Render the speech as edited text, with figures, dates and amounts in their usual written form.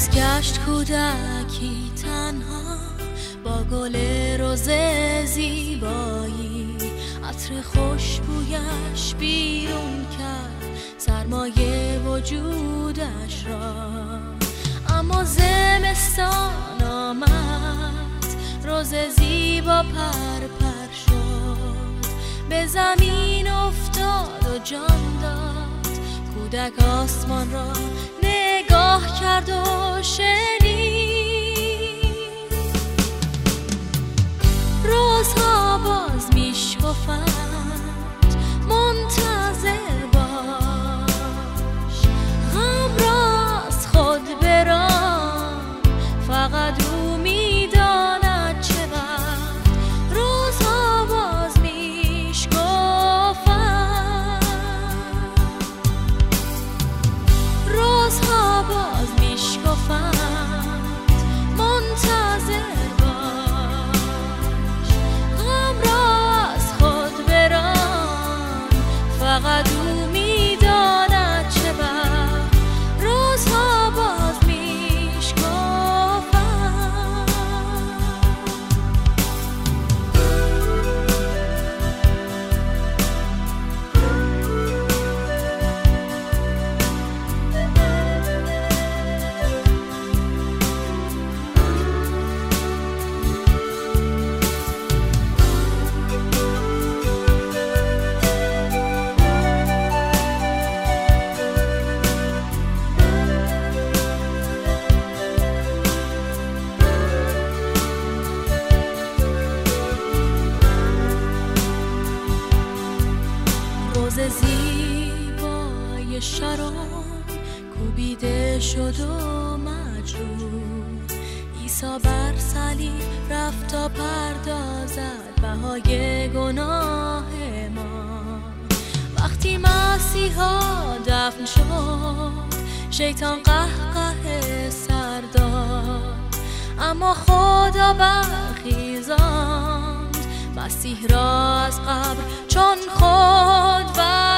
روز گشت کودکی تنها با گل رز زیبایی، عطر خوشبویش بیرون کرد سرمایه وجودش را. اما زمستان آمد، رز زیبا پر پر شد، به زمین افتاد و جان داد. کودک آسمان را نگاه کرد و شنید، روزها باز میشکفند، منتظر باش، غم را از خود بران، فقط او میداند چه وقت. روزها باز میشکفند، روزها باز میشکفند، منتظر باش، غم را از خود بران، فقط او میداند چه وقت. روزها باز روز زیبای شرم کوبیده شد و مجروح. عیسی بر صلیب رفت تا پردازد بهای گناه ما. وقتی مسیحا دفن شد، شیطان قهقه سر داد، اما خدا برخیزاند مسیح را از قبر چون خود